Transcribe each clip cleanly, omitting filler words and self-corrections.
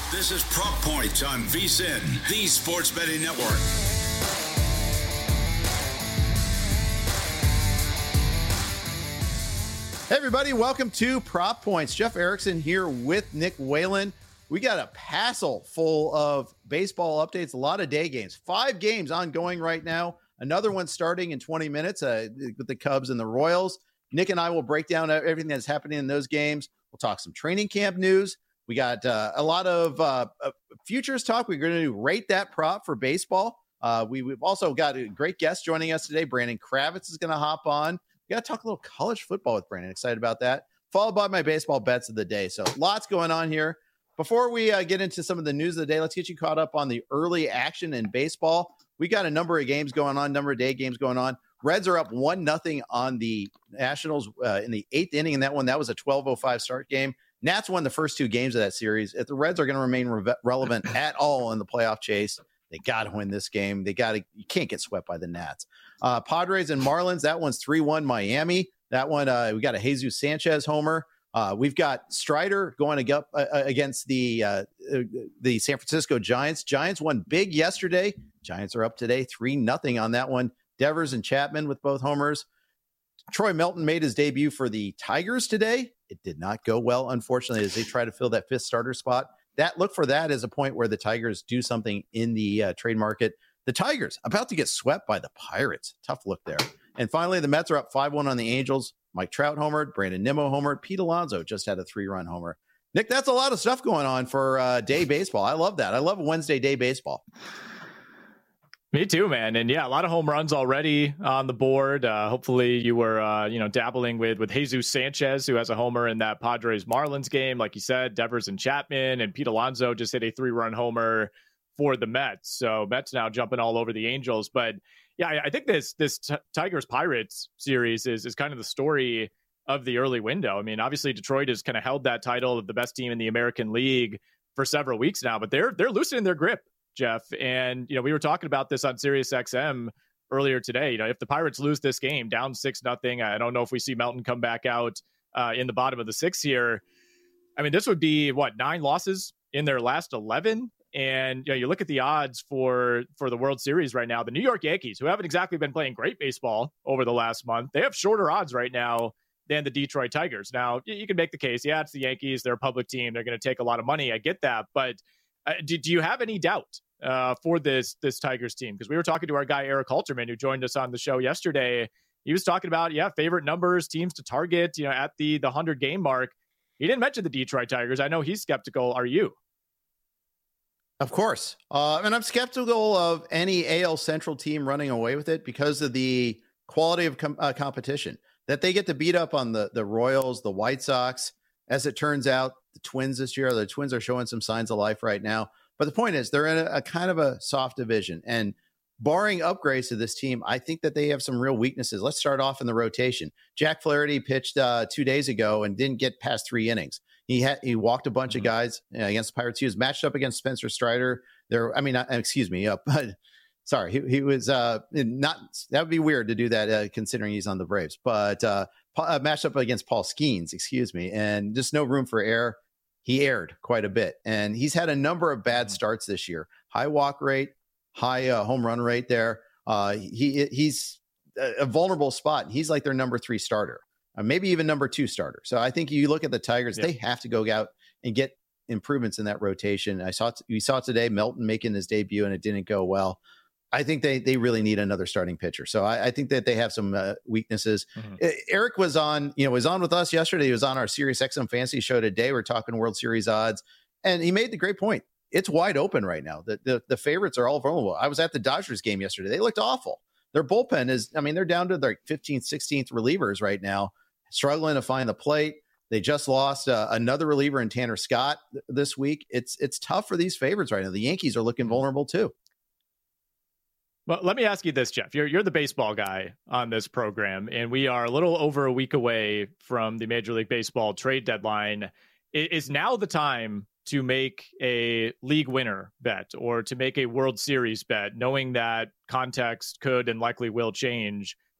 This is Prop Points on VSiN, the Sports Betting Network. Hey everybody, welcome to Prop Points. Jeff Erickson here with Nick Whalen. We got a passel full of baseball updates, a lot of day games. 5 games ongoing right now. Another one starting in 20 minutes with the Cubs and the Royals. Nick and I will break down everything that's happening in those games. We'll talk some training camp news. We got a lot of futures talk. We're going to rate that prop for baseball. We've also got a great guest joining us today. Brandon Kravitz is going to hop on. We got to talk a little college football with Brandon. Excited about that. Followed by my baseball bets of the day. So lots going on here. Before we get into some of the news of the day, let's get you caught up on the early action in baseball. We got a number of games going on, number of day games going on. Reds are up 1-0 on the Nationals in the 8th inning in that one. That was a 12:05 start game. Nats won the first 2 games of that series. If the Reds are going to remain relevant at all in the playoff chase, they got to win this game. You can't get swept by the Nats. Padres and Marlins, that one's 3-1 Miami. That one, we got a Jesus Sanchez homer. We've got Strider going up against the San Francisco Giants. Giants won big yesterday. Giants are up today, 3-0 on that one. Devers and Chapman with both homers. Troy Melton made his debut for the Tigers today. It did not go well, unfortunately, as they try to fill that 5th starter spot. Look for that as a point where the Tigers do something in the trade market. The Tigers about to get swept by the Pirates. Tough look there. And finally, the Mets are up 5-1 on the Angels. Mike Trout homered, Brandon Nimmo homered, Pete Alonso just had a 3-run homer. Nick, that's a lot of stuff going on for day baseball. I love that. I love Wednesday day baseball. Me too, man. And yeah, a lot of home runs already on the board. Hopefully you were, dabbling with Jesus Sanchez, who has a homer in that Padres Marlins game. Like you said, Devers and Chapman, and Pete Alonso just hit a 3-run homer for the Mets. So Mets now jumping all over the Angels. But yeah, I think this Tigers Pirates series is kind of the story of the early window. I mean, obviously Detroit has kind of held that title of the best team in the American League for several weeks now, but they're loosening their grip, Jeff. And, we were talking about this on Sirius XM earlier today. If the Pirates lose this game down 6-0, I don't know if we see Melton come back out in the bottom of the 6th here. I mean, this would be 9 losses in their last 11. And you look at the odds for the World Series right now. The New York Yankees, who haven't exactly been playing great baseball over the last month, they have shorter odds right now than the Detroit Tigers. Now, you can make the case, it's the Yankees, they're a public team, they're going to take a lot of money. I get that, but do you have any doubt for this Tigers team? Because we were talking to our guy Eric Halterman, who joined us on the show yesterday. He was talking about favorite numbers, teams to target, at the 100 game mark. He didn't mention the Detroit Tigers. I know he's skeptical. Are you? Of course. And I'm skeptical of any AL Central team running away with it because of the quality of competition that they get to beat up on the Royals, the White Sox. As it turns out, the Twins this year, the Twins are showing some signs of life right now. But the point is, they're in a kind of a soft division. And barring upgrades to this team, I think that they have some real weaknesses. Let's start off in the rotation. Jack Flaherty pitched 2 days ago and didn't get past 3 innings. He walked a bunch of guys against the Pirates. He was matched up against Spencer Strider. He was not. That would be weird to do that considering he's on the Braves. But matched up against Paul Skeens, and just no room for error. He erred quite a bit, and he's had a number of bad starts this year. High walk rate, high home run rate there. He's a vulnerable spot. He's like their number 3 starter. Maybe even number 2 starter. So I think you look at the Tigers, They have to go out and get improvements in that rotation. We saw today Melton making his debut and it didn't go well. I think they really need another starting pitcher. So I think that they have some weaknesses. Eric was on with us yesterday. He was on our Sirius XM Fantasy show today. We're talking World Series odds, and he made the great point. It's wide open right now. The favorites are all vulnerable. I was at the Dodgers game yesterday. They looked awful. Their bullpen they're down to their 15th, 16th relievers right now, struggling to find the plate. They just lost another reliever in Tanner Scott this week. It's tough for these favorites right now. The Yankees are looking vulnerable too. Well, let me ask you this, Jeff. You're the baseball guy on this program, and we are a little over a week away from the Major League Baseball trade deadline. Is now the time to make a league winner bet or to make a World Series bet, knowing that context could and likely will change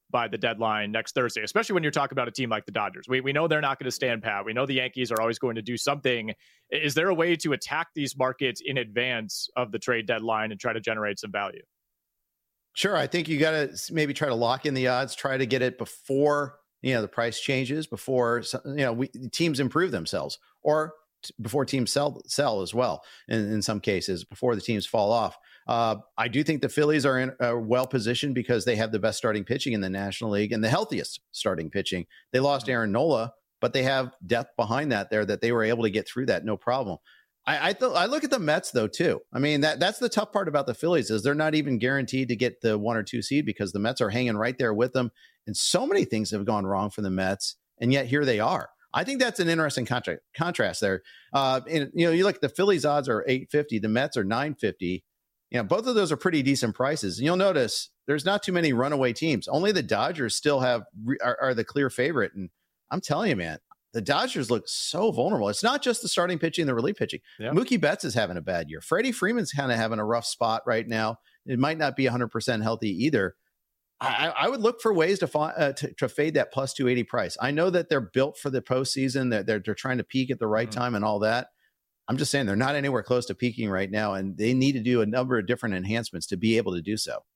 by the deadline next Thursday, especially when you're talking about a team like the Dodgers. We know they're not going to stand pat. We know the Yankees are always going to do something. Is there a way to attack these markets in advance of the trade deadline and try to generate some value? Sure. I think you got to maybe try to lock in the odds, try to get it before, the price changes, before, teams improve themselves, or before teams sell as well. In some cases, before the teams fall off. I do think the Phillies are well positioned because they have the best starting pitching in the National League and the healthiest starting pitching. They lost Aaron Nola, but they have depth behind that there that they were able to get through that no problem. I look at the Mets though too. I mean that's the tough part about the Phillies is they're not even guaranteed to get the 1 or 2 seed because the Mets are hanging right there with them, and so many things have gone wrong for the Mets, and yet here they are. I think that's an interesting contrast there. You look at the Phillies odds are 850, the Mets are 950. Both of those are pretty decent prices. And you'll notice there's not too many runaway teams. Only the Dodgers still are the clear favorite. And I'm telling you, man, the Dodgers look so vulnerable. It's not just the starting pitching, the relief pitching. Yeah. Mookie Betts is having a bad year. Freddie Freeman's kind of having a rough spot right now. It might not be 100% healthy either. I would look for ways to fade that plus 280 price. I know that they're built for the postseason. They're trying to peak at the right time and all that. I'm just saying they're not anywhere close to peaking right now, and they need to do a number of different enhancements to be able to do so.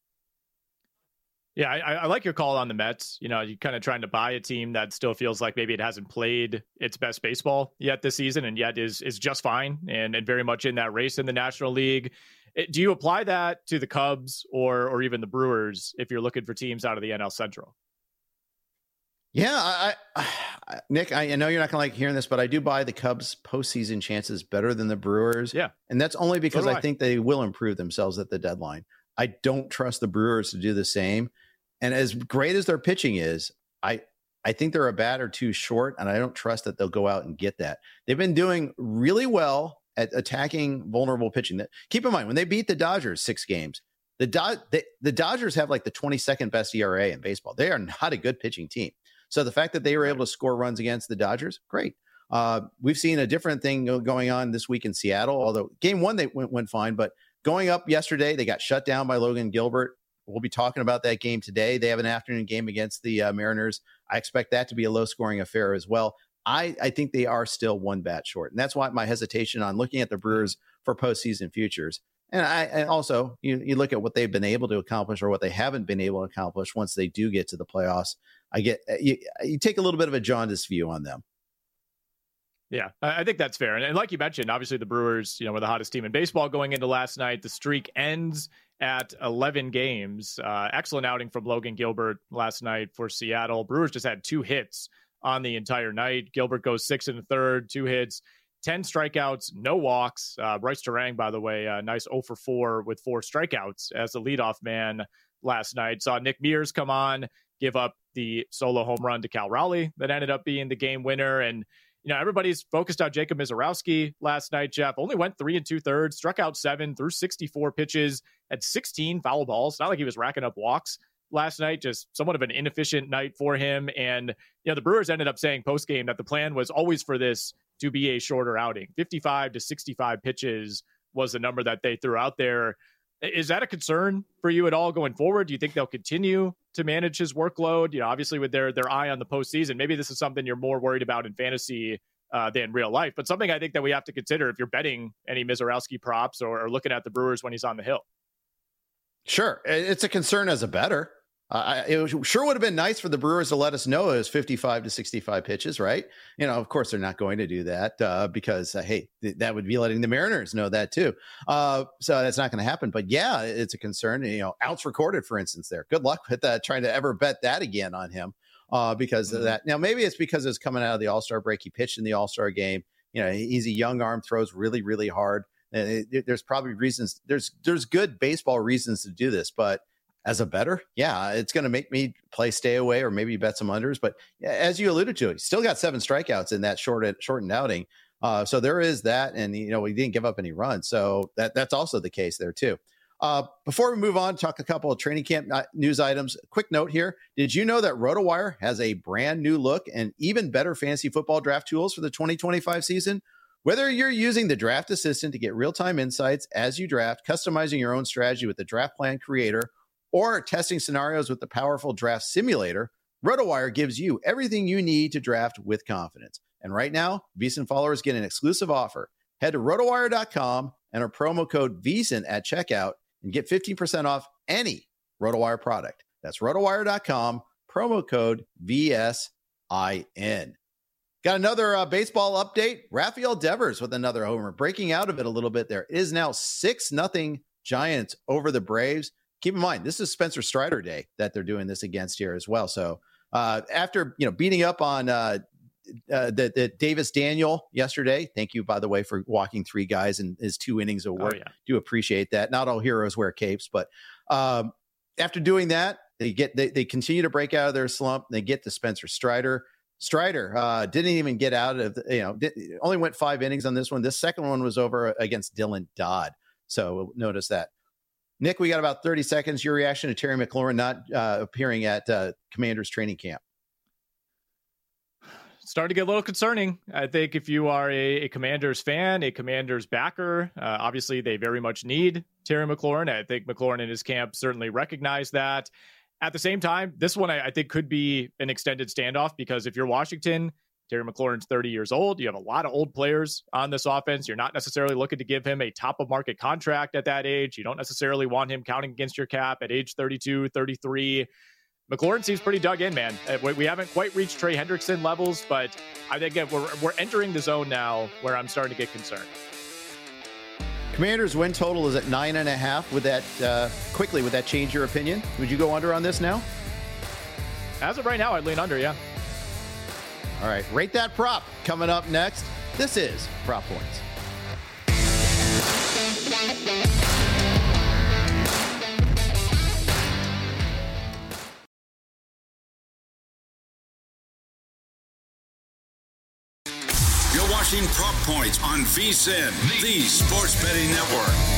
Yeah, I like your call on the Mets. You're kind of trying to buy a team that still feels like maybe it hasn't played its best baseball yet this season, and yet is just fine and very much in that race in the National League. Do you apply that to the Cubs or even the Brewers if you're looking for teams out of the NL Central? Yeah, Nick, I know you're not going to like hearing this, but I do buy the Cubs postseason chances better than the Brewers. Yeah. And that's only because I think they will improve themselves at the deadline. I don't trust the Brewers to do the same. And as great as their pitching is, I think they're a bat or two short, and I don't trust that they'll go out and get that. They've been doing really well at attacking vulnerable pitching. Keep in mind, when they beat the Dodgers 6 games, the Dodgers have like the 22nd best ERA in baseball. They are not a good pitching team. So the fact that they were able to score runs against the Dodgers, great. We've seen a different thing going on this week in Seattle, although game 1, they went fine. But going up yesterday, they got shut down by Logan Gilbert. We'll be talking about that game today. They have an afternoon game against the Mariners. I expect that to be a low-scoring affair as well. I think they are still one bat short. And that's why my hesitation on looking at the Brewers for postseason futures. And also, you look at what they've been able to accomplish or what they haven't been able to accomplish once they do get to the playoffs. You take a little bit of a jaundiced view on them. Yeah, I think that's fair. And like you mentioned, obviously the Brewers, were the hottest team in baseball going into last night. The streak ends at 11 games. Excellent outing from Logan Gilbert last night for Seattle. Brewers just had 2 hits on the entire night. Gilbert goes 6 1/3, 2 hits, 10 strikeouts, no walks. Bryce Terang, by the way, nice 0 for 4 with 4 strikeouts as the leadoff man last night. Saw Nick Mears come on, give up the solo home run to Cal Raleigh that ended up being the game winner. And, everybody's focused on Jacob Misiorowski last night, Jeff. Only went 3 2/3, struck out 7, threw 64 pitches, had 16 foul balls. Not like he was racking up walks last night, just somewhat of an inefficient night for him. And, the Brewers ended up saying post-game that the plan was always for this to be a shorter outing. 55 to 65 pitches was the number that they threw out there. Is that a concern for you at all going forward? Do you think they'll continue to manage his workload? Obviously with their eye on the postseason, maybe this is something you're more worried about in fantasy than real life, but something I think that we have to consider if you're betting any Misiorowski props or looking at the Brewers when he's on the hill. Sure. It's a concern as a bettor. It sure would have been nice for the Brewers to let us know it was 55 to 65 pitches, right? Of course they're not going to do that because, hey, that would be letting the Mariners know that too. So that's not going to happen. But yeah, it's a concern. Outs recorded, for instance, there. Good luck with trying to ever bet that again on him because of that. Now, maybe it's because it's coming out of the All-Star break. He pitched in the All-Star game. He's a young arm, throws really, really hard. There's probably reasons. There's good baseball reasons to do this, but as a bettor, yeah, it's going to make me stay away or maybe bet some unders. But as you alluded to, he still got 7 strikeouts in that shortened outing. So there is that. And, we didn't give up any runs. So that's also the case there, too. Before we move on, talk a couple of training camp news items. Quick note here. Did you know that RotoWire has a brand new look and even better fantasy football draft tools for the 2025 season? Whether you're using the Draft Assistant to get real-time insights as you draft, customizing your own strategy with the Draft Plan Creator, or testing scenarios with the powerful draft simulator, RotoWire gives you everything you need to draft with confidence. And right now, VSiN followers get an exclusive offer. Head to rotowire.com and our promo code VSiN at checkout and get 15% off any RotoWire product. That's rotowire.com, promo code VSIN. Got another baseball update. Rafael Devers with another homer, breaking out of it a little bit there. It is now 6-0 Giants over the Braves. Keep in mind, this is Spencer Strider Day that they're doing this against here as well. So after beating up on the Davis Daniel yesterday, thank you, by the way, for walking 3 guys in his 2 innings of work. Do appreciate that. Not all heroes wear capes, but after doing that, they continue to break out of their slump. They get to Spencer Strider. Strider didn't even get out of only went 5 innings on this one. This second one was over against Dylan Dodd. So notice that. Nick, we got about 30 seconds. Your reaction to Terry McLaurin not appearing at Commanders training camp? Starting to get a little concerning. I think if you are a Commanders fan, a Commanders backer, obviously they very much need Terry McLaurin. I think McLaurin and his camp certainly recognize that. At the same time, this one I think could be an extended standoff, because if you're Washington, Terry McLaurin's 30 years old. You have a lot of old players on this offense. You're not necessarily looking to give him a top-of-market contract at that age. You don't necessarily want him counting against your cap at age 32, 33. McLaurin seems pretty dug in, man. We haven't quite reached Trey Hendrickson levels, but I think we're entering the zone now where I'm starting to get concerned. Commanders win total is at 9.5. Would that change your opinion? Would you go under on this now? As of right now, I'd lean under, yeah. All right, rate that prop coming up next. This is Prop Points. You're watching Prop Points on VSiN, the Sports Betting Network.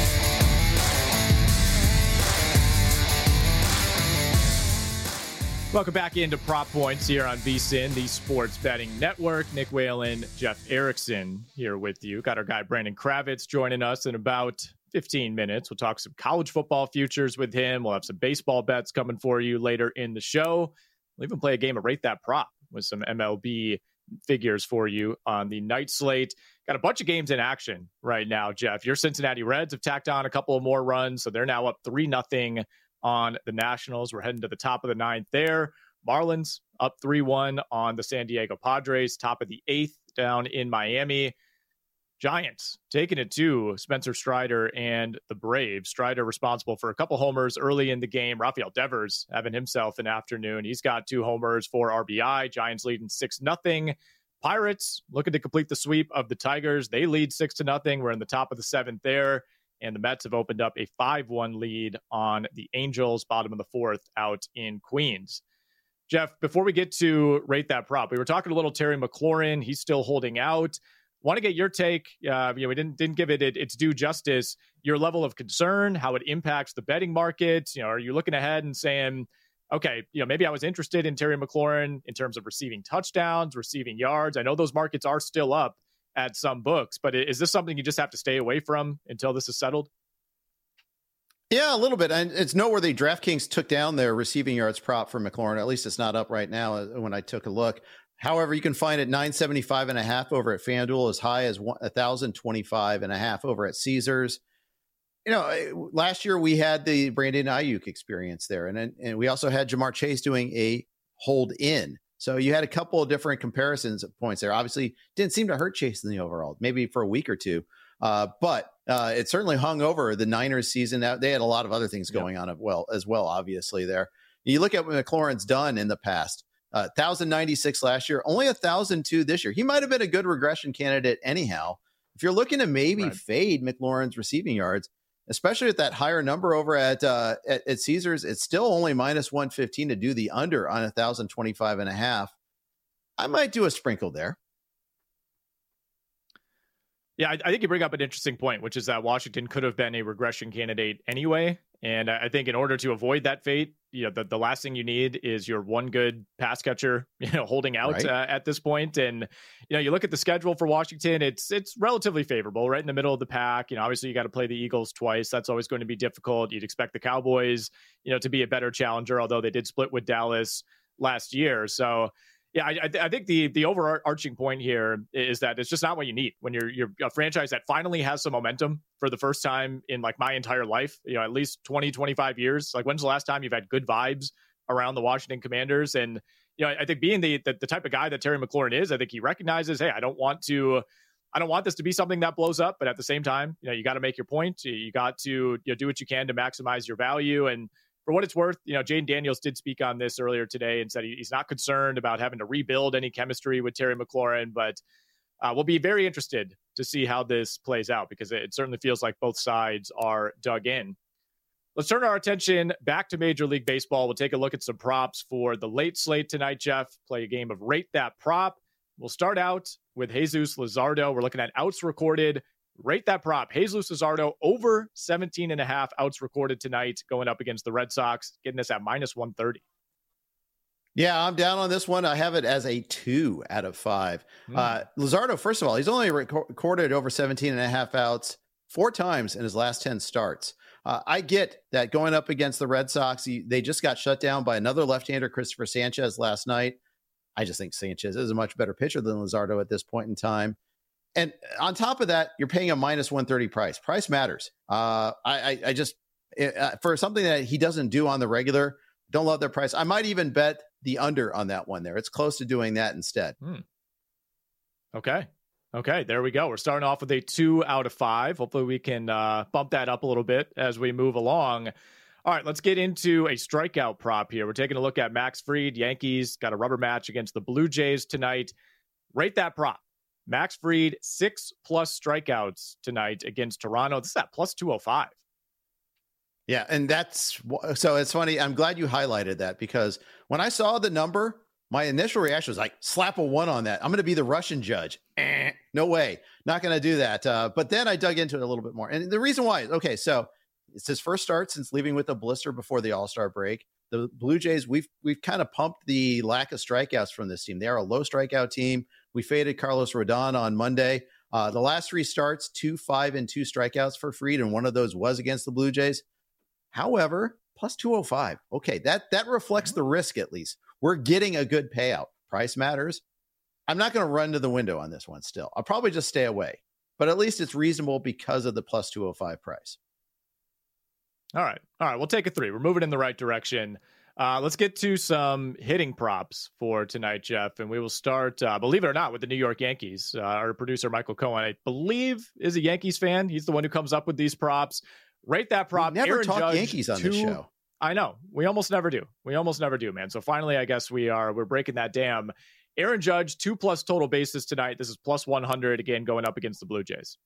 Welcome back into Prop Points here on VSiN, the Sports Betting Network. Nick Whalen, Jeff Erickson here with you. Got our guy Brandon Kravitz joining us in about 15 minutes. We'll talk some college football futures with him. We'll have some baseball bets coming for you later in the show. We'll even play a game of Rate That Prop with some MLB figures for you on the night slate. Got a bunch of games in action right now, Jeff. Your Cincinnati Reds have tacked on a couple of more runs, so they're now up 3-0 on the Nationals. We're heading to the top of the 9th there. Marlins up 3-1 on the San Diego Padres, top of the 8th down in Miami. Giants taking it to Spencer Strider and the Braves. Strider responsible for a couple homers early in the game. Rafael Devers having himself an afternoon. He's got 2 homers, 4 RBI. Giants leading 6-0. Pirates looking to complete the sweep of the Tigers. They lead 6-0. We're in the top of the 7th there. And the Mets have opened up a 5-1 lead on the Angels, bottom of the 4th out in Queens. Jeff, before we get to Rate That Prop, we were talking a little Terry McLaurin. He's still holding out. Want to get your take. We didn't give it its due justice. Your level of concern, how it impacts the betting market. Are you looking ahead and saying, okay, maybe I was interested in Terry McLaurin in terms of receiving touchdowns, receiving yards. I know those markets are still up at some books, but is this something you just have to stay away from until this is settled? Yeah, a little bit. And it's noteworthy. DraftKings took down their receiving yards prop for McLaurin. At least it's not up right now when I took a look. However, you can find it 975.5 over at FanDuel, as high as 1,025.5 over at Caesars. Last year we had the Brandon Ayuk experience there. And we also had Jamar Chase doing a hold in. So you had a couple of different comparisons of points there. Obviously, didn't seem to hurt Chase in the overall, maybe for a week or two. But it certainly hung over the Niners season. They had a lot of other things going on as well, obviously, there. You look at what McLaurin's done in the past. 1,096 last year, only 1,002 this year. He might have been a good regression candidate anyhow. If you're looking to maybe fade McLaurin's receiving yards, especially at that higher number over at Caesars, it's still only minus 115 to do the under on 1,025.5. I might do a sprinkle there. Yeah, I think you bring up an interesting point, which is that Washington could have been a regression candidate anyway. And I think in order to avoid that fate, the last thing you need is your one good pass catcher, holding out at this point. And, you look at the schedule for Washington, it's relatively favorable, right in the middle of the pack. Obviously you got to play the Eagles twice. That's always going to be difficult. You'd expect the Cowboys, to be a better challenger, although they did split with Dallas last year. So, yeah, I think the overarching point here is that it's just not what you need when you're a franchise that finally has some momentum for the first time in like my entire life, at least 20, 25 years. Like, when's the last time you've had good vibes around the Washington Commanders? And, I think being the type of guy that Terry McLaurin is, I think he recognizes, hey, I don't want this to be something that blows up, but at the same time, you got to make your point. You got to do what you can to maximize your value. And for what it's worth, Jayden Daniels did speak on this earlier today and said he's not concerned about having to rebuild any chemistry with Terry McLaurin, but we'll be very interested to see how this plays out because it certainly feels like both sides are dug in. Let's turn our attention back to Major League Baseball. We'll take a look at some props for the late slate tonight, Jeff. Play a game of Rate That Prop. We'll start out with Jesus Luzardo. We're looking at outs recorded. Rate that prop. Jesus Luzardo over 17.5 outs recorded tonight going up against the Red Sox, getting this at -130. Yeah, I'm down on this one. I have it as a 2 out of 5. Luzardo, first of all, he's only recorded over 17.5 outs 4 times in his last 10 starts. I get that going up against the Red Sox, they just got shut down by another left-hander, Christopher Sanchez, last night. I just think Sanchez is a much better pitcher than Luzardo at this point in time. And on top of that, you're paying a -130 price. Price matters. I just, for something that he doesn't do on the regular, don't love their price. I might even bet the under on that one there. It's close to doing that instead. Okay, there we go. We're starting off with a 2 out of 5. Hopefully we can bump that up a little bit as we move along. All right, let's get into a strikeout prop here. We're taking a look at Max Fried. Yankees got a rubber match against the Blue Jays tonight. Rate that prop. Max Fried, 6+ strikeouts tonight against Toronto. This is at +205. Yeah, and so it's funny. I'm glad you highlighted that because when I saw the number, my initial reaction was like, slap a 1 on that. I'm going to be the Russian judge. No way. Not going to do that. But then I dug into it a little bit more. And the reason why is, okay, so it's his first start since leaving with a blister before the All-Star break. The Blue Jays, we've kind of pumped the lack of strikeouts from this team. They are a low strikeout team. We faded Carlos Rodon on Monday. The last 3 starts, 2, 5, and 2 strikeouts for Fried, and one of those was against the Blue Jays. However, +205. Okay, that reflects the risk at least. We're getting a good payout. Price matters. I'm not going to run to the window on this one still. I'll probably just stay away. But at least it's reasonable because of the +205 price. All right. We'll take a 3. We're moving in the right direction. Let's get to some hitting props for tonight, Jeff. And we will start, believe it or not, with the New York Yankees. Our producer, Michael Cohen, I believe is a Yankees fan. He's the one who comes up with these props. Rate that prop. We never Aaron talk Judge, Yankees on this show. I know. We almost never do, man. So finally, I guess we're breaking that dam. Aaron Judge, 2+ total bases tonight. This is +100, again, going up against the Blue Jays.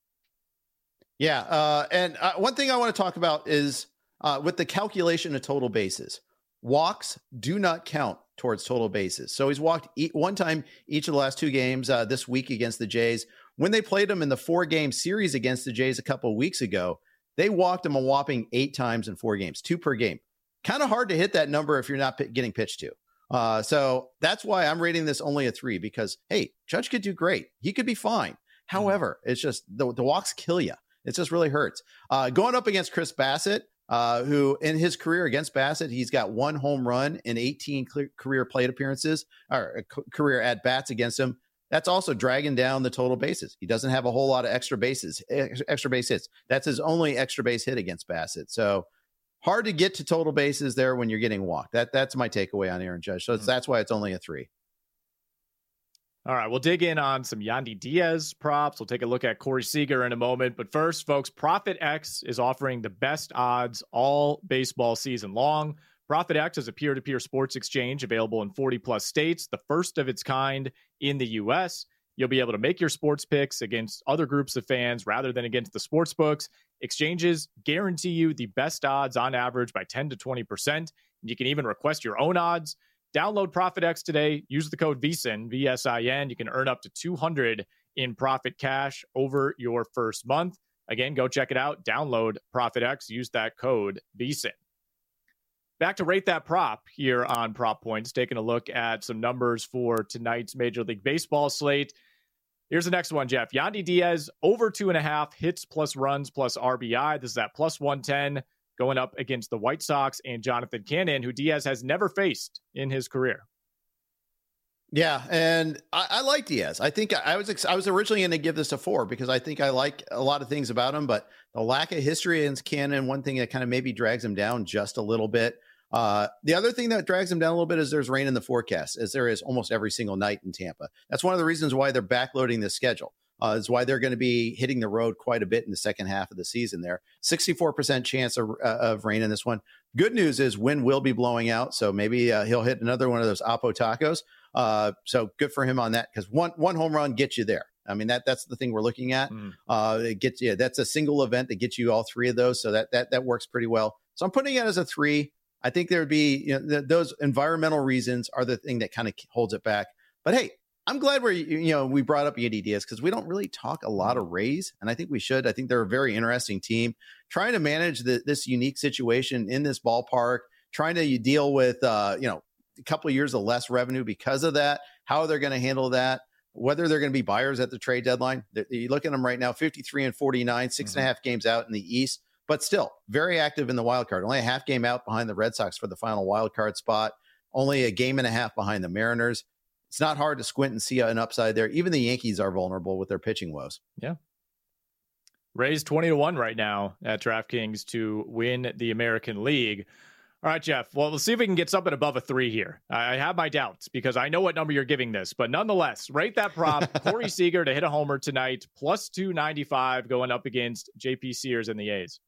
Yeah. And one thing I want to talk about is with the calculation of total bases. Walks do not count towards total bases. So he's walked 1 time each of the last 2 games this week against the Jays. When they played him in the 4-game series against the Jays a couple of weeks ago, they walked him a whopping 8 times in 4 games, 2 per game. Kind of hard to hit that number if you're not getting pitched to. So that's why I'm rating this only a 3 because, hey, Judge could do great. He could be fine. However, it's just the walks kill you. It just really hurts. Going up against Chris Bassett, who in his career against Bassett, he's got 1 home run in 18 career plate appearances or career at bats against him. That's also dragging down the total bases. He doesn't have a whole lot of extra base hits. That's his only extra base hit against Bassett. So hard to get to total bases there when you're getting walked. That's my takeaway on Aaron Judge. So that's why it's only a 3. All right, we'll dig in on some Yandy Diaz props. We'll take a look at Corey Seager in a moment. But first, folks, ProfitX is offering the best odds all baseball season long. ProfitX is a peer-to-peer sports exchange available in 40-plus states, the first of its kind in the U.S. You'll be able to make your sports picks against other groups of fans rather than against the sports books. Exchanges guarantee you the best odds on average by 10 to 20%. You can even request your own odds. Download ProfitX today. Use the code VSIN, VSIN. You can earn up to $200 in profit cash over your first month. Again, go check it out. Download ProfitX. Use that code VSIN. Back to Rate That Prop here on Prop Points, taking a look at some numbers for tonight's Major League Baseball slate. Here's the next one, Jeff. Yandy Diaz, over 2.5 hits plus runs plus RBI. This is at plus 110, going up against the White Sox and Jonathan Cannon, who Diaz has never faced in his career. Yeah, and I like Diaz. I think I was originally going to give this a 4 because I think I like a lot of things about him, but the lack of history against Cannon, one thing that kind of maybe drags him down just a little bit. The other thing that drags him down a little bit is there's rain in the forecast, as there is almost every single night in Tampa. That's one of the reasons why they're backloading the schedule. Is why they're going to be hitting the road quite a bit in the second half of the season there. 64% chance of rain in this one. Good news is wind will be blowing out, so maybe he'll hit another one of those Oppo tacos. So good for him on that, because one home run gets you there. I mean, that's the thing we're looking at. It gets you. That's a single event that gets you all three of those, so that works pretty well. So I'm putting it as a 3. I think there would be those environmental reasons are the thing that kind of holds it back. But hey, I'm glad we brought up Yandy Diaz because we don't really talk a lot of Rays, and I think we should. I think they're a very interesting team trying to manage this unique situation in this ballpark, trying to deal with a couple of years of less revenue because of that. How they're going to handle that? Whether they're going to be buyers at the trade deadline. You look at them right now, 53-49, 6.5 games out in the East, but still very active in the wild card. Only a half game out behind the Red Sox for the final wild card spot. Only a game and a half behind the Mariners. It's not hard to squint and see an upside there. Even the Yankees are vulnerable with their pitching woes. Yeah. Rays 20-1 right now at DraftKings to win the American League. All right, Jeff. Well, let's see if we can get something above a 3 here. I have my doubts because I know what number you're giving this, but nonetheless, rate that prop. Corey Seager to hit a homer tonight, plus 295 going up against JP Sears and the A's.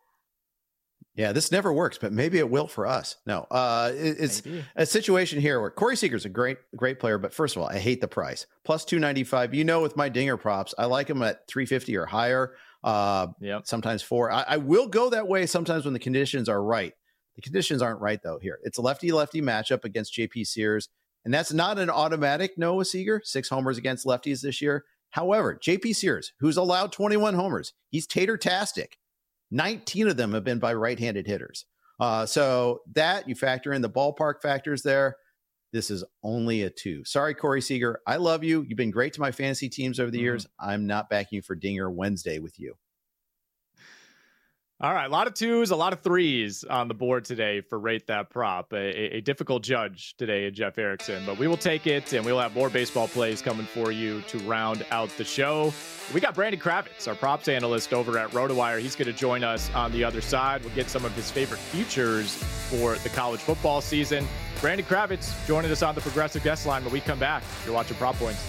Yeah, this never works, but maybe it will for us. No, it's maybe a situation here where Corey Seager's a great player, but first of all, I hate the price. Plus 295. With my dinger props, I like him at 350 or higher. Sometimes 4. I will go that way sometimes when the conditions are right. The conditions aren't right though here. It's a lefty-lefty matchup against JP Sears, and that's not an automatic no with Seager. 6 homers against lefties this year. However, JP Sears, who's allowed 21 homers, he's tater-tastic. 19 of them have been by right-handed hitters. So that you factor in the ballpark factors there. This is only a 2. Sorry, Corey Seager. I love you. You've been great to my fantasy teams over the years. I'm not backing you for Dinger Wednesday with you. All right, a lot of 2s, a lot of 3s on the board today for Rate That Prop. A difficult judge today, Jeff Erickson, but we will take it, and we'll have more baseball plays coming for you to round out the show. We got Brandon Kravitz, our props analyst over at RotoWire. He's going to join us on the other side. We'll get some of his favorite futures for the college football season. Brandon Kravitz joining us on the Progressive Guest Line when we come back. You're watching Prop Points.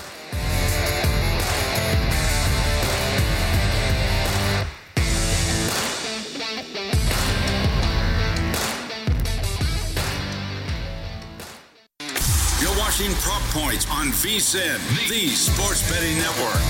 Prop Points on VSiN, the Sports Betting Network.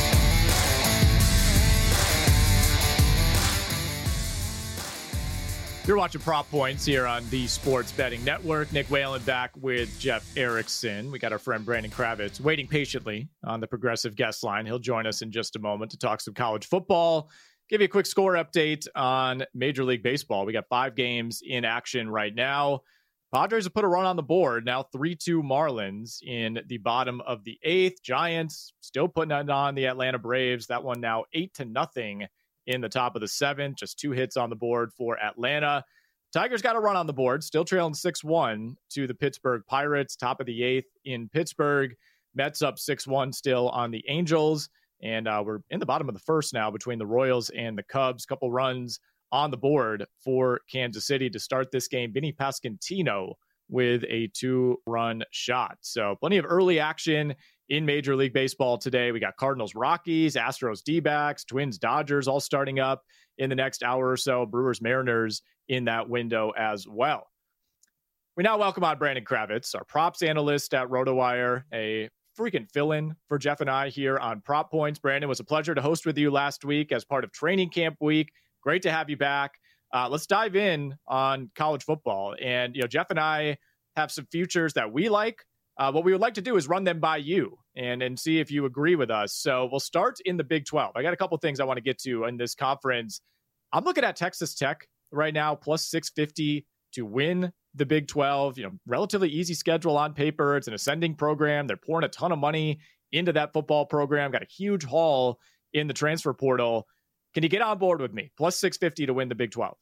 You're watching Prop Points here on the Sports Betting Network. Nick Whalen back with Jeff Erickson. We got our friend Brandon Kravitz waiting patiently on the Progressive Guest Line. He'll join us in just a moment to talk some college football. Give you a quick score update on Major League Baseball. We got 5 games in action right now. Padres have put a run on the board, now 3-2 Marlins in the bottom of the 8th. Giants still putting it on the Atlanta Braves. That one now 8-0 in the top of the 7th. Just 2 hits on the board for Atlanta. Tigers got a run on the board, still trailing 6-1 to the Pittsburgh Pirates, top of the 8th in Pittsburgh. Mets up 6-1 still on the Angels. And we're in the bottom of the 1st now between the Royals and the Cubs. Couple runs on the board for Kansas City to start this game. Vinny Pasquantino with a 2-run shot. So plenty of early action in Major League Baseball today. We got Cardinals, Rockies, Astros, D-backs, Twins, Dodgers all starting up in the next hour or so. Brewers, Mariners in that window as well. We now welcome on Brandon Kravitz, our props analyst at RotoWire, a freaking fill-in for Jeff and I here on Prop Points. Brandon, was a pleasure to host with you last week as part of training camp week. Great to have you back. Let's dive in on college football. And, Jeff and I have some futures that we like. what we would like to do is run them by you and see if you agree with us. So we'll start in the Big 12. I got a couple things I want to get to in this conference. I'm looking at Texas Tech right now, plus 650 to win the Big 12. Relatively easy schedule on paper. It's an ascending program. They're pouring a ton of money into that football program. Got a huge haul in the transfer portal. Can you get on board with me? Plus 650 to win the Big 12.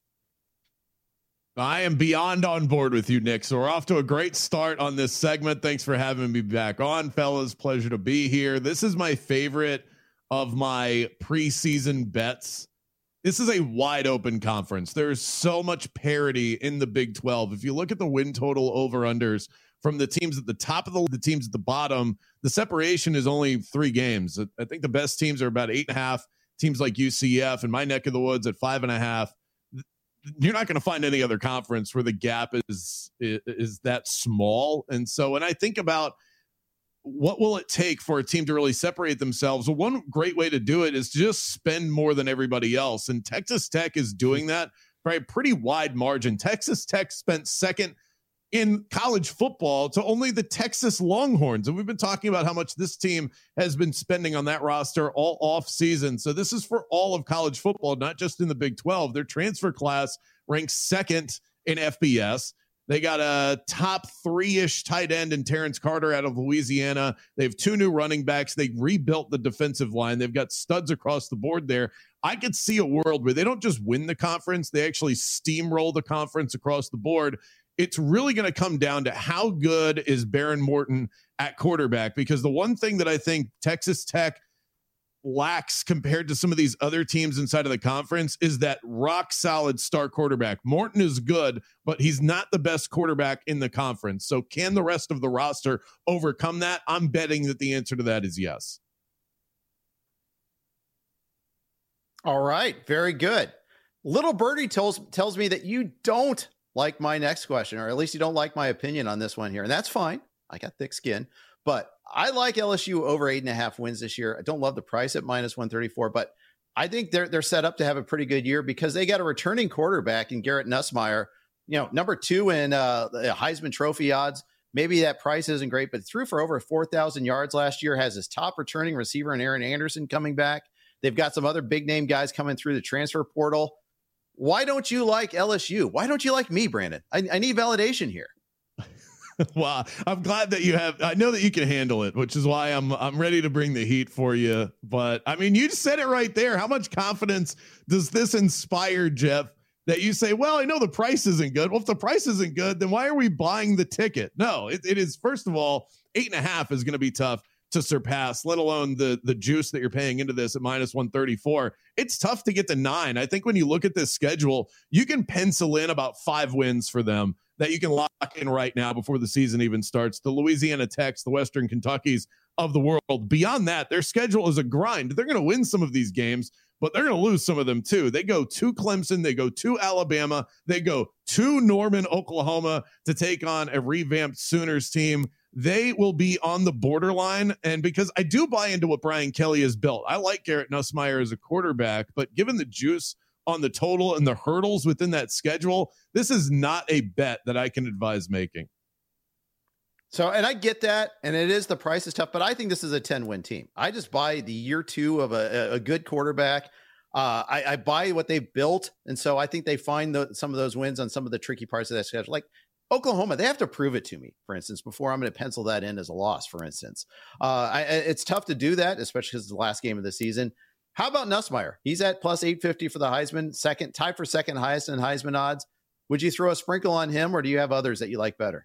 I am beyond on board with you, Nick. So we're off to a great start on this segment. Thanks for having me back on, fellas. Pleasure to be here. This is my favorite of my preseason bets. This is a wide open conference. There's so much parity in the Big 12. If you look at the win total over-unders from the teams at the top of the teams at the bottom, the separation is only 3 games. I think the best teams are about 8.5. Teams like UCF and my neck of the woods at 5.5. You're not going to find any other conference where the gap is that small. And so when I think about what will it take for a team to really separate themselves, well, one great way to do it is to just spend more than everybody else. And Texas Tech is doing that by a pretty wide margin. Texas Tech spent second in college football to only the Texas Longhorns. And we've been talking about how much this team has been spending on that roster all off season. So this is for all of college football, not just in the Big 12. Their transfer class ranks second in FBS. They got a top 3-ish tight end in Terrence Carter out of Louisiana. They have 2 new running backs. They rebuilt the defensive line. They've got studs across the board there. I could see a world where they don't just win the conference, they actually steamroll the conference across the board. It's really going to come down to how good is Baron Morton at quarterback, because the one thing that I think Texas Tech lacks compared to some of these other teams inside of the conference is that rock solid star quarterback. Morton is good, but he's not the best quarterback in the conference. So can the rest of the roster overcome that? I'm betting that the answer to that is yes. All right. Very good. Little Birdie tells me that you don't like my next question, or at least you don't like my opinion on this one here. And that's fine. I got thick skin, but I like LSU over 8.5 wins this year. I don't love the price at minus 134, but I think they're set up to have a pretty good year because they got a returning quarterback in Garrett Nussmeier, number 2 in the Heisman Trophy odds. Maybe that price isn't great, but threw for over 4,000 yards last year, has his top returning receiver in Aaron Anderson coming back. They've got some other big name guys coming through the transfer portal. Why don't you like LSU? Why don't you like me, Brandon? I need validation here. Well, I'm glad that you have. I know that you can handle it, which is why I'm ready to bring the heat for you. But I mean, you said it right there. How much confidence does this inspire, Jeff, that you say, well, I know the price isn't good. Well, if the price isn't good, then why are we buying the ticket? No, it is. First of all, 8.5 is going to be tough to surpass, let alone the juice that you're paying into this at minus 134. It's tough to get to 9. I think when you look at this schedule, you can pencil in about 5 wins for them that you can lock in right now before the season even starts. The Louisiana Techs, the Western Kentuckys of the world. Beyond that, their schedule is a grind. They're going to win some of these games, but they're going to lose some of them too. They go to Clemson, they go to Alabama, they go to Norman, Oklahoma to take on a revamped Sooners team. They will be on the borderline. And because I do buy into what Brian Kelly has built, I like Garrett Nussmeier as a quarterback, but given the juice on the total and the hurdles within that schedule, this is not a bet that I can advise making. So, and I get that, and it is, the price is tough, but I think this is a 10-win team. I just buy the year 2 of a good quarterback. I buy what they've built, and so I think they find some of those wins on some of the tricky parts of that schedule. Like Oklahoma, they have to prove it to me, for instance, before I'm going to pencil that in as a loss, for instance. It's tough to do that, especially because it's the last game of the season. How about Nussmeier? He's at plus 850 for the Heisman, tied for second highest in Heisman odds. Would you throw a sprinkle on him, or do you have others that you like better?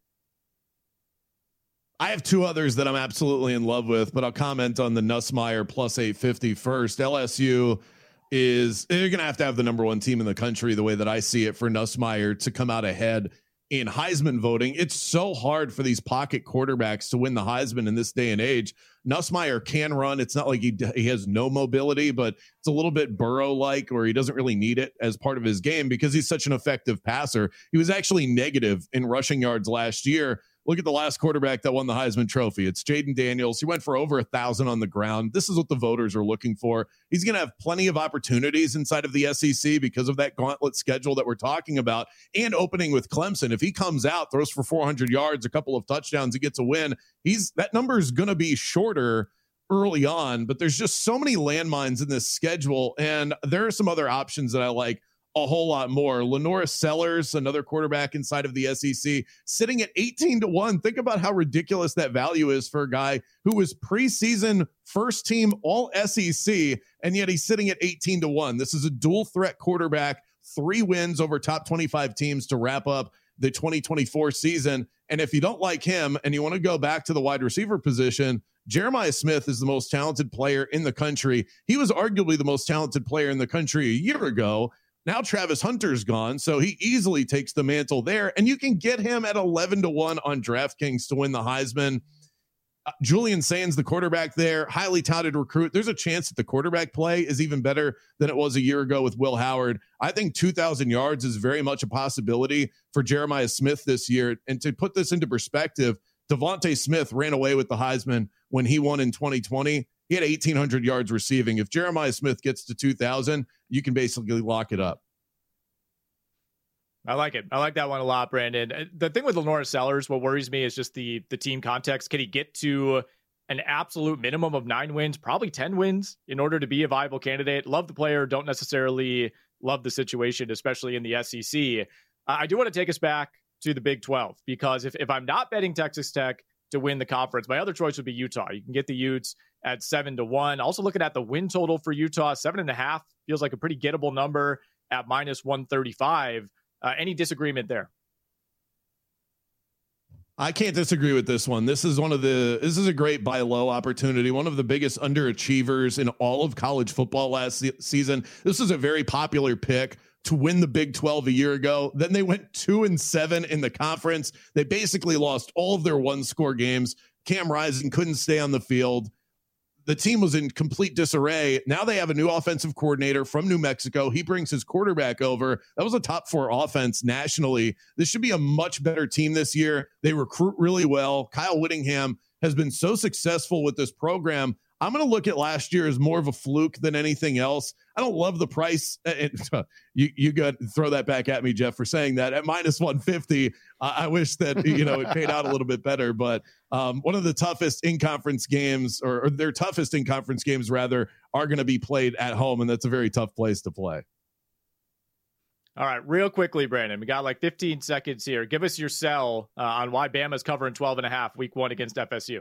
I have 2 others that I'm absolutely in love with, but I'll comment on the Nussmeier plus 850 first. LSU they're going to have the number 1 team in the country, the way that I see it, for Nussmeier to come out ahead in Heisman voting. It's so hard for these pocket quarterbacks to win the Heisman in this day and age. Nussmeier can run. It's not like he has no mobility, but it's a little bit Burrow-like, or he doesn't really need it as part of his game because he's such an effective passer. He was actually negative in rushing yards last year, Look at the last quarterback that won the Heisman Trophy. It's Jaden Daniels. He went for over 1,000 on the ground. This is what the voters are looking for. He's going to have plenty of opportunities inside of the SEC because of that gauntlet schedule that we're talking about, and opening with Clemson. If he comes out, throws for 400 yards, a couple of touchdowns, he gets a win, that number is going to be shorter early on, but there's just so many landmines in this schedule, and there are some other options that I like a whole lot more. Lenora Sellers, another quarterback inside of the SEC, sitting at 18-1. Think about how ridiculous that value is for a guy who was preseason first team all SEC, and yet he's sitting at 18-1. This is a dual threat quarterback, 3 wins over top 25 teams to wrap up the 2024 season. And if you don't like him and you want to go back to the wide receiver position, Jeremiah Smith is the most talented player in the country. He was arguably the most talented player in the country a year ago. Now Travis Hunter's gone, so he easily takes the mantle there, and you can get him at 11-1 on DraftKings to win the Heisman. Julian Sands, the quarterback there, highly touted recruit. There's a chance that the quarterback play is even better than it was a year ago with Will Howard. I think 2,000 yards is very much a possibility for Jeremiah Smith this year. And to put this into perspective, Devontae Smith ran away with the Heisman when he won in 2020. He had 1,800 yards receiving. If Jeremiah Smith gets to 2,000, you can basically lock it up. I like it. I like that one a lot, Brandon. The thing with Lenora Sellers, what worries me is just the team context. Can he get to an absolute minimum of 9 wins, probably 10 wins, in order to be a viable candidate? Love the player, don't necessarily love the situation, especially in the SEC. I do want to take us back to the Big 12, because if I'm not betting Texas Tech to win the conference, my other choice would be Utah. You can get the Utes at 7-1. Also looking at the win total for Utah, 7.5 feels like a pretty gettable number at -135. Any disagreement there? I can't disagree with this one. This is a great buy low opportunity. One of the biggest underachievers in all of college football last season. This is a very popular pick to win the Big 12 a year ago. Then they went 2-7 in the conference. They basically lost all of their 1-score games. Cam Rising couldn't stay on the field. The team was in complete disarray. Now they have a new offensive coordinator from New Mexico. He brings his quarterback over. That was a top 4 offense nationally. This should be a much better team this year. They recruit really well. Kyle Whittingham has been so successful with this program. I'm going to look at last year as more of a fluke than anything else. I don't love the price. You got to throw that back at me, Jeff, for saying that at -150. I wish that, it paid out a little bit better, but one of the toughest in-conference games, or their toughest in-conference games rather, are going to be played at home. And that's a very tough place to play. All right, real quickly, Brandon, we got like 15 seconds here. Give us your sell on why Bama's covering 12.5 week 1 against FSU.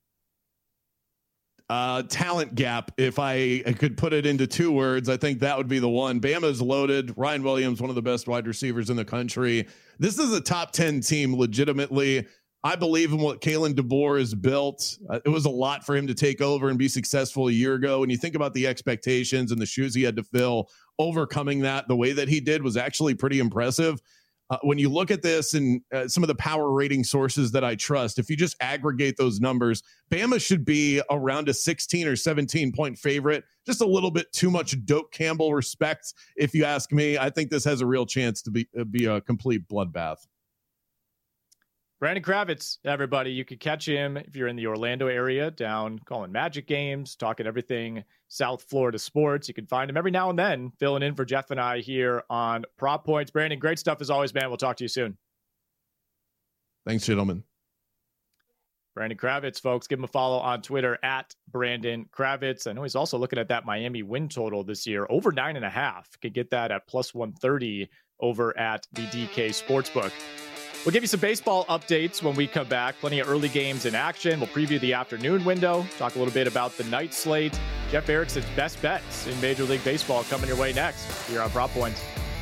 Talent gap. If I could put it into 2 words, I think that would be the one. Bama's loaded. Ryan Williams, one of the best wide receivers in the country. This is a top 10 team legitimately. I believe in what Kalen DeBoer has built. It was a lot for him to take over and be successful a year ago. When you think about the expectations and the shoes he had to fill, overcoming that the way that he did was actually pretty impressive. When you look at this and some of the power rating sources that I trust, if you just aggregate those numbers, Bama should be around a 16 or 17 point favorite. Just a little bit too much Doak Campbell respect, if you ask me. I think this has a real chance to be a complete bloodbath. Brandon Kravitz, everybody. You could catch him if you're in the Orlando area, down calling Magic games, talking everything South Florida sports. You can find him every now and then, filling in for Jeff and I here on Prop Points. Brandon, great stuff as always, man. We'll talk to you soon. Thanks, gentlemen. Brandon Kravitz, folks. Give him a follow on Twitter at Brandon Kravitz. I know he's also looking at that Miami win total this year, over 9.5. Could get that at +130 over at the DK Sportsbook. We'll give you some baseball updates when we come back. Plenty of early games in action. We'll preview the afternoon window, talk a little bit about the night slate. Jeff Erickson's best bets in Major League Baseball coming your way next here on Prop Points.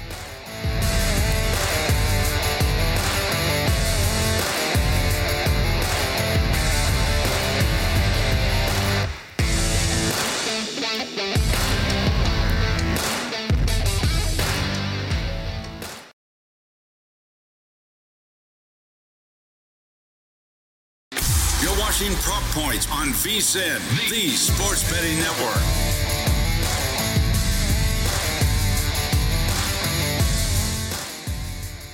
Prop Points on VSiN, the Sports Betting Network.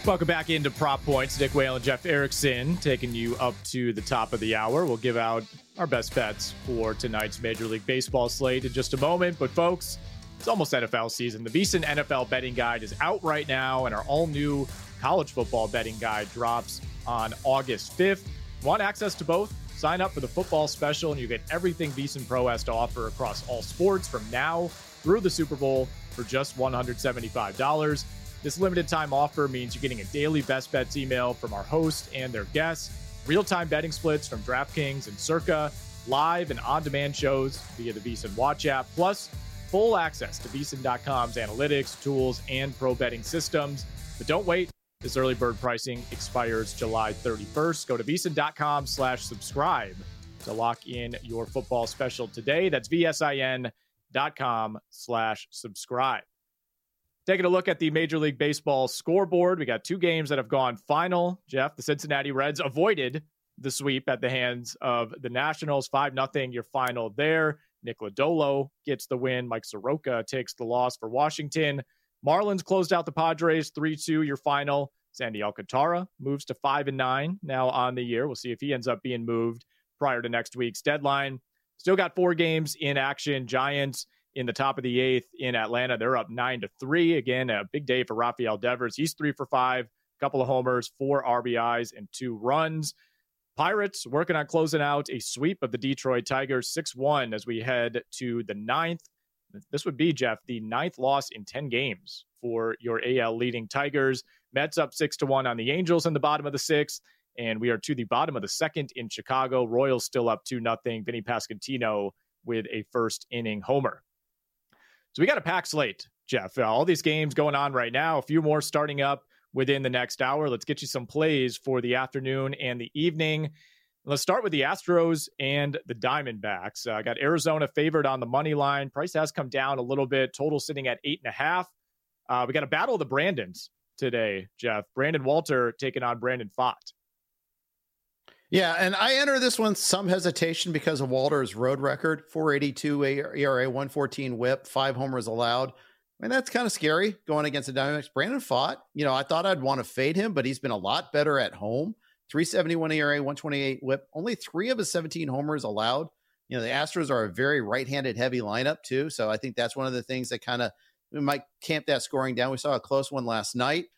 Welcome back into Prop Points. Nick Whalen, Jeff Erickson taking you up to the top of the hour. We'll give out our best bets for tonight's Major League Baseball slate in just a moment. But folks, it's almost NFL season. The VSiN NFL betting guide is out right now, and our all-new college football betting guide drops on August 5th. Want access to both? Sign up for the football special, and you get everything VSiN Pro has to offer across all sports from now through the Super Bowl for just $175. This limited time offer means you're getting a daily best bets email from our host and their guests, real-time betting splits from DraftKings and Circa, live and on-demand shows via the VSiN Watch app, plus full access to VSiN.com's analytics, tools, and pro betting systems. But don't wait. This early bird pricing expires July 31st. Go to VSiN.com/subscribe to lock in your football special today. That's VSIN.com/subscribe. Taking a look at the Major League Baseball scoreboard, we got two games that have gone final. Jeff, the Cincinnati Reds avoided the sweep at the hands of the Nationals. 5-0 your final there. Nick Lodolo gets the win. Mike Soroka takes the loss for Washington. Marlins closed out the Padres 3-2 your final. Sandy Alcantara moves to 5-9 now on the year. We'll see if he ends up being moved prior to next week's deadline. Still got 4 games in action. Giants in the top of the 8th in Atlanta. They're up 9-3. Again, a big day for Rafael Devers. He's 3 for 5, a couple of homers, 4 RBIs, and 2 runs. Pirates working on closing out a sweep of the Detroit Tigers 6-1 as we head to the 9th. This would be, Jeff, the 9th loss in 10 games for your AL leading Tigers. Mets up 6-1 on the Angels in the bottom of the 6th. And we are to the bottom of the 2nd in Chicago. Royals still up 2-0. Vinny Pasquantino with a first inning homer. So we got a packed slate, Jeff. All these games going on right now, a few more starting up within the next hour. Let's get you some plays for the afternoon and the evening. Let's start with the Astros and the Diamondbacks. I got Arizona favored on the money line. Price has come down a little bit. Total sitting at 8.5. We got a battle of the Brandons today, Jeff. Brandon Walter taking on Brandon Pfaadt. Yeah, and I enter this one some hesitation because of Walter's road record, 4.82 ERA, 114 WHIP, 5 homers allowed. I mean, that's kind of scary going against the Diamondbacks. Brandon Pfaadt, I thought I'd want to fade him, but he's been a lot better at home. 3.71 ERA, 128 WHIP, only 3 of his 17 homers allowed. The Astros are a very right-handed heavy lineup too, so I think that's one of the things that kind of we might camp that scoring down. We saw a close one last night.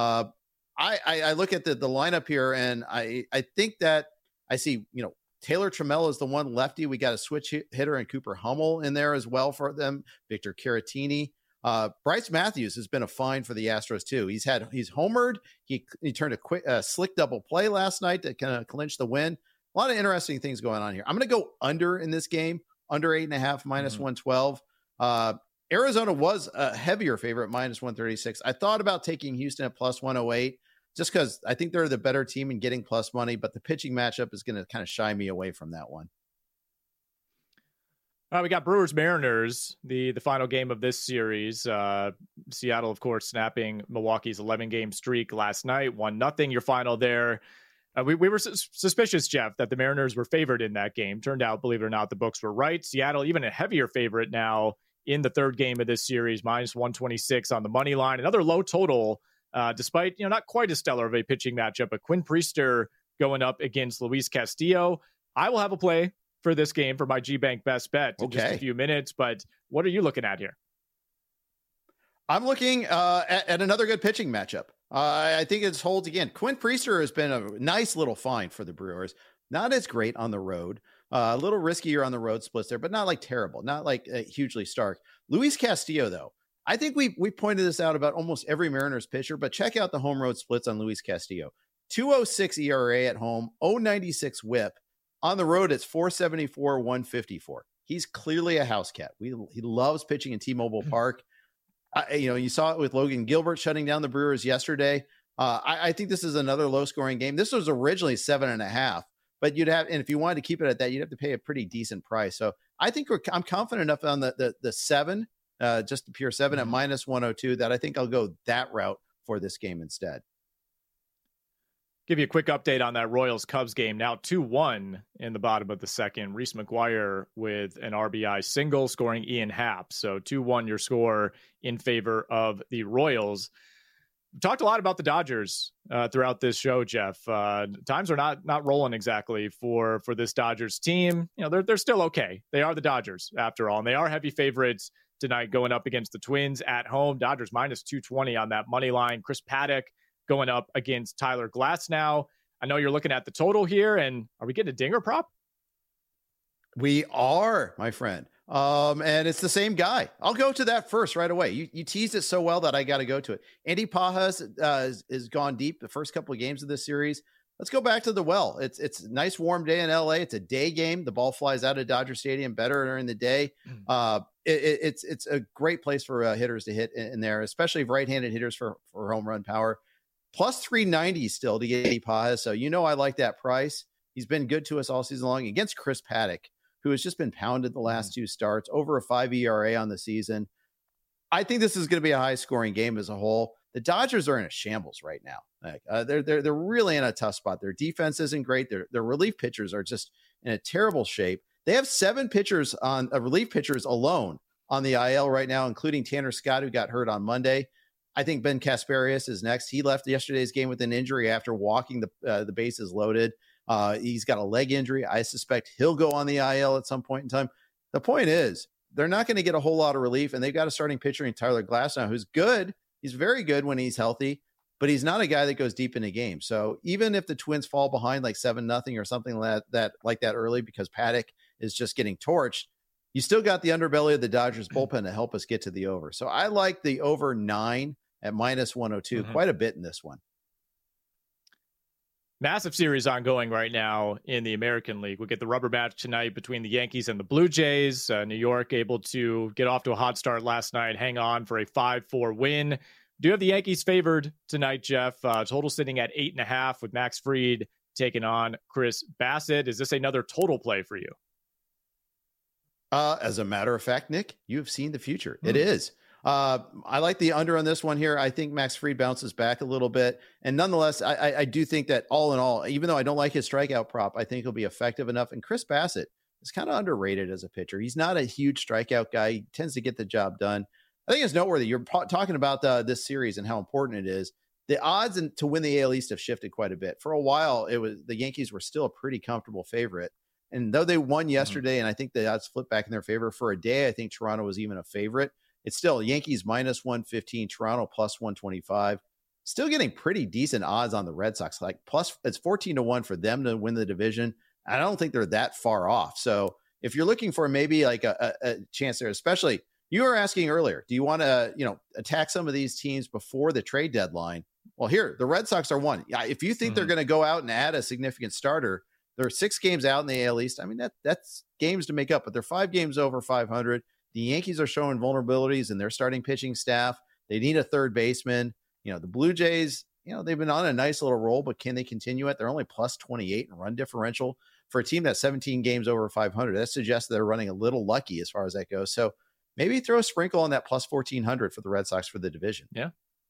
I look at the lineup here, and I think that I see, Taylor Trammell is the one lefty. We got a switch hitter and Cooper Hummel in there as well for them. Victor Caratini. Bryce Matthews has been a find for the Astros too. He's homered. He turned a quick slick double play last night to kind of clinch the win. A lot of interesting things going on here. I'm going to go under in this game, under 8.5, minus 112. Arizona was a heavier favorite, minus 136. I thought about taking Houston at plus 108 just because I think they're the better team in getting plus money, but the pitching matchup is going to kind of shy me away from that one. We got Brewers-Mariners, the final game of this series. Seattle, of course, snapping Milwaukee's 11-game streak last night, 1-0 your final there. We were suspicious, Jeff, that the Mariners were favored in that game. Turned out, believe it or not, the books were right. Seattle, even a heavier favorite now in the third game of this series, minus 126 on the money line. Another low total, despite not quite as stellar of a pitching matchup. But Quinn Priester going up against Luis Castillo. I will have a play for this game for my G-Bank best bet in just a few minutes. But what are you looking at here? I'm looking at another good pitching matchup. I think it holds again. Quinn Priester has been a nice little find for the Brewers. Not as great on the road. A little riskier on the road splits there, but not like terrible. Not like hugely stark. Luis Castillo, though. I think we pointed this out about almost every Mariners pitcher, but check out the home road splits on Luis Castillo. 2.06 ERA at home, 0.96 WHIP. On the road, it's 4.74, 154. He's clearly a house cat. He loves pitching in T-Mobile Park. You saw it with Logan Gilbert shutting down the Brewers yesterday. I think this is another low-scoring game. This was originally 7.5, but and if you wanted to keep it at that, you'd have to pay a pretty decent price. So I think I'm confident enough on the 7, just the pure 7 at minus 102 that I think I'll go that route for this game instead. Give you a quick update on that Royals-Cubs game. Now 2-1 in the bottom of the second. Reese McGuire with an RBI single, scoring Ian Happ. So 2-1 your score in favor of the Royals. talked a lot about the Dodgers throughout this show, Jeff. Times are not rolling exactly for this Dodgers team. You know, they're still okay. They are the Dodgers after all, and they are heavy favorites tonight going up against the Twins at home. Dodgers minus 220 on that money line. Chris Paddock going up against Tyler Glasnow. I know you're looking at the total here, and are we getting a dinger prop? We are, my friend. And it's the same guy. I'll go to that first right away. You teased it so well that I got to go to it. Andy Pajas is gone deep the first couple of games of this series. Let's go back to the well. It's a nice warm day in LA. It's a day game. The ball flies out of Dodger Stadium better during the day. It's a great place for hitters to hit in there, especially right-handed hitters for home run power. Plus 390 still to get Andy Pajas. So I like that price. He's been good to us all season long against Chris Paddock, who has just been pounded the last two starts, over a 5 ERA on the season. I think this is going to be a high-scoring game as a whole. The Dodgers are in a shambles right now. They're really in a tough spot. Their defense isn't great. Their relief pitchers are just in a terrible shape. They have 7 pitchers on relief pitchers alone on the IL right now, including Tanner Scott, who got hurt on Monday. I think Ben Kasparius is next. He left yesterday's game with an injury after walking the bases loaded. He's got a leg injury. I suspect he'll go on the IL at some point in time. The point is, they're not going to get a whole lot of relief, and they've got a starting pitcher in Tyler Glasnow, who's good. He's very good when he's healthy, but he's not a guy that goes deep in a game. So even if the Twins fall behind like 7-0 or something like that early because Paddock is just getting torched, you still got the underbelly of the Dodgers bullpen to help us get to the over. So I like the over 9 at minus 102 quite a bit in this one. Massive series ongoing right now in the American League. We get the rubber match tonight between the Yankees and the Blue Jays. New York able to get off to a hot start last night, hang on for a 5-4 win. Do you have the Yankees favored tonight, Jeff? Total sitting at 8.5 with Max Fried taking on Chris Bassett. Is this another total play for you? As a matter of fact, Nick, you have seen the future. It is. I like the under on this one here. I think Max Fried bounces back a little bit. And nonetheless, I do think that all in all, even though I don't like his strikeout prop, I think he'll be effective enough. And Chris Bassett is kind of underrated as a pitcher. He's not a huge strikeout guy. He tends to get the job done. I think it's noteworthy. You're talking about this series and how important it is. The odds to win the AL East have shifted quite a bit. For a while, the Yankees were still a pretty comfortable favorite. And though they won yesterday, and I think the odds flipped back in their favor for a day, I think Toronto was even a favorite. It's still Yankees minus 115, Toronto plus 125. Still getting pretty decent odds on the Red Sox. Like plus, it's 14-1 for them to win the division. I don't think they're that far off. So if you're looking for maybe like a chance there, especially you were asking earlier, do you want to attack some of these teams before the trade deadline? Well, here the Red Sox are one. If you think they're going to go out and add a significant starter, they're 6 games out in the AL East. I mean that's games to make up, but they're 5 games over 500. The Yankees are showing vulnerabilities in their starting pitching staff. They need a third baseman. The Blue Jays, they've been on a nice little roll, but can they continue it? They're only plus 28 in run differential for a team that's 17 games over 500. That suggests they're running a little lucky as far as that goes. So maybe throw a sprinkle on that plus 1,400 for the Red Sox for the division. Yeah.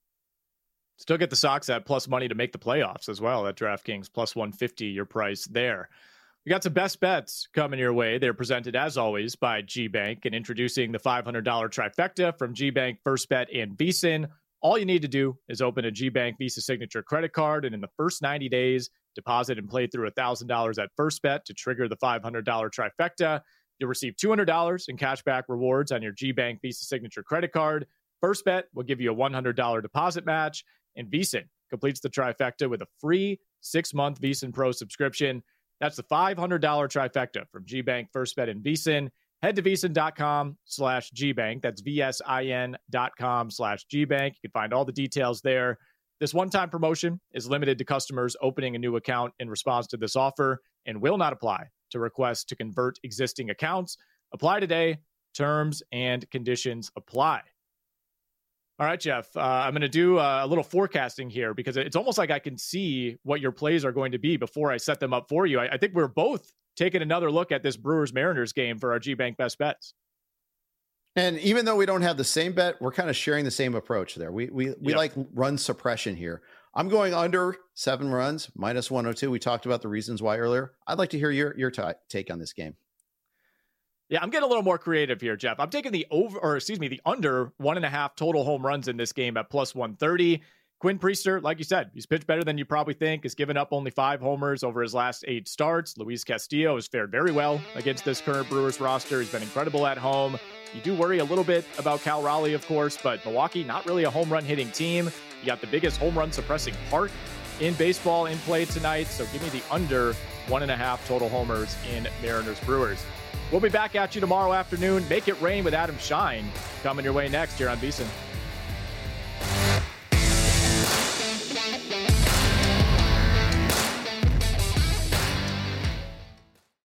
Still get the Sox at plus money to make the playoffs as well at DraftKings, plus 150, your price there. We got some best bets coming your way. They're presented, as always, by GBank and introducing the $500 trifecta from GBank, First Bet, and VSiN. All you need to do is open a GBank Visa Signature credit card, and in the first 90 days, deposit and play through $1,000 at First Bet to trigger the $500 trifecta. You'll receive $200 in cashback rewards on your GBank Visa Signature credit card. First Bet will give you a $100 deposit match, and VSiN completes the trifecta with a free 6-month VSiN Pro subscription. That's the $500 trifecta from GBank, First Bet, and VSiN. Head to VSiN.com/GBank. That's VSIN.com/GBank. You can find all the details there. This one-time promotion is limited to customers opening a new account in response to this offer and will not apply to requests to convert existing accounts. Apply today. Terms and conditions apply. All right, Jeff, I'm going to do a little forecasting here because it's almost like I can see what your plays are going to be before I set them up for you. I think we're both taking another look at this Brewers-Mariners game for our GBank best bets. And even though we don't have the same bet, we're kind of sharing the same approach there. We like run suppression here. I'm going under 7 runs, minus 102. We talked about the reasons why earlier. I'd like to hear your take on this game. Yeah, I'm getting a little more creative here, Jeff. I'm taking the under 1.5 total home runs in this game at plus 130. Quinn Priester, like you said, he's pitched better than you probably think. Has given up only 5 homers over his last 8 starts. Luis Castillo has fared very well against this current Brewers roster. He's been incredible at home. You do worry a little bit about Cal Raleigh, of course, but Milwaukee, not really a home run hitting team. You got the biggest home run suppressing park in baseball in play tonight. So give me the under 1.5 total homers in Mariners Brewers. We'll be back at you tomorrow afternoon. Make it rain with Adam Shine coming your way next here on VSiN.